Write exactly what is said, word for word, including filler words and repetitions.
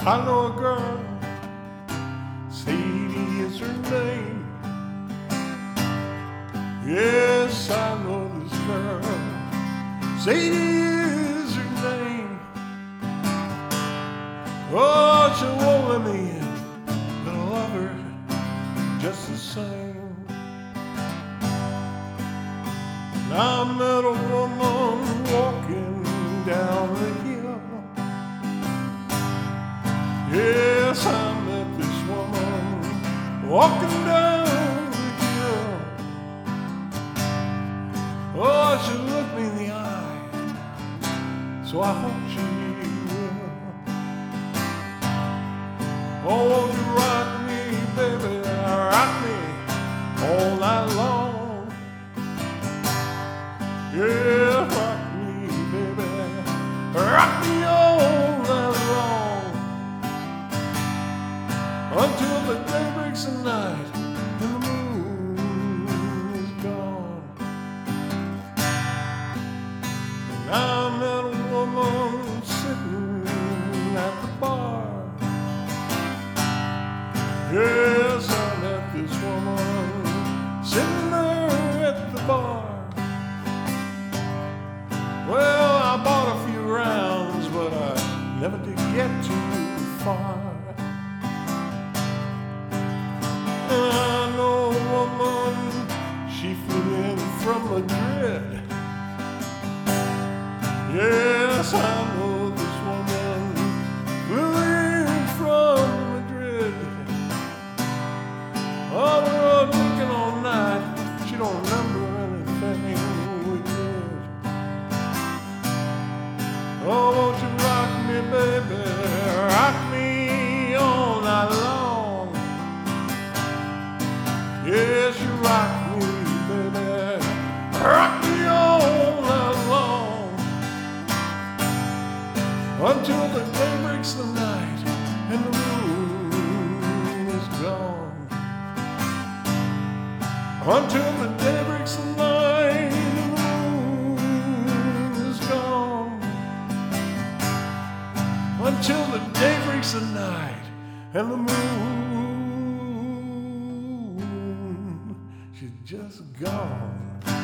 I know a girl, Sadie is her name. Yes, I know this girl, Sadie is her name. Oh, she won't let me in, but I love her just the same. I met a woman walking down the hill. Yes, I met this woman walking down the hill. Oh, she looked me in the eye, so I hope she will. Oh, won't you rock me, baby, rock me all night long. Yeah, rock me, baby, rock me all night long, until the day breaks the night and the moon is gone. And I met a woman sitting at the bar. Yes, I met this woman sitting there at the bar. Well, I bought a few rounds, but I never did get too far. And I know a woman, she flew in from Madrid. Yes, I know this woman flew in from Madrid. On the road looking all night, she don't remember anything we did. Oh, won't you rock me, baby, rock me all night long. Yes, you rock me, baby, rock me all night long, until the day breaks the night and the moon is gone. Until the day breaks the night and the moon is gone. Until the day breaks the night and the moon, she's just gone.